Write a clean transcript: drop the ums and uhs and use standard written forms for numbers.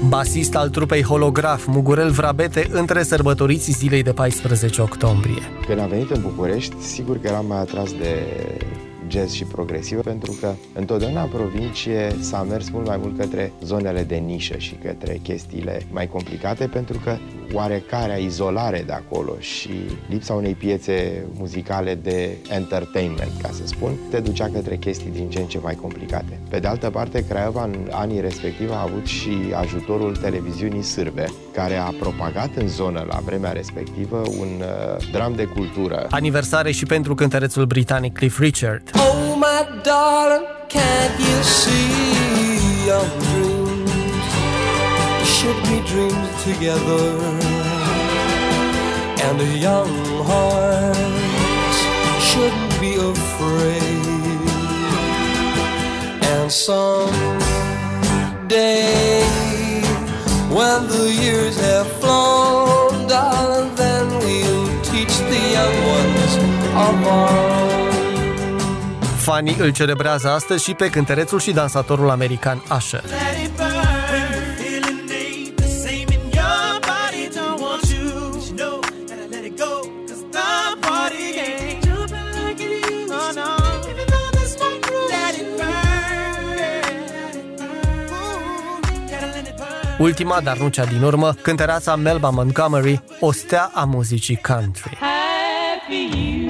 Basist al trupei Holograf, Mugurel Vrabete, între sărbătoriții zilei de 14 octombrie. Când am venit în București, sigur că eram mai atras de jazz și progresiv, pentru că întotdeauna în provincie s-a mers mult mai mult către zonele de nișă și către chestiile mai complicate, pentru că oarecarea izolare de acolo și lipsa unei piețe muzicale de entertainment, ca să spun, te ducea către chestii din ce în ce mai complicate. Pe de altă parte, Craiova în anii respectivi a avut și ajutorul televiziunii sârbe, care a propagat în zonă la vremea respectivă un dram de cultură. Aniversare și pentru cântărețul britanic Cliff Richard. Oh my darling, can't you see your dreams should be dreams together, and a young heart shouldn't be afraid, and someday when the years have flown, darling, then we'll teach the young ones of our. Fanii îl celebrează astăzi și pe cântărețul și dansatorul american Usher. Ultima, dar nu cea din urmă, cântăreața Melba Montgomery, o stea a muzicii country. Happy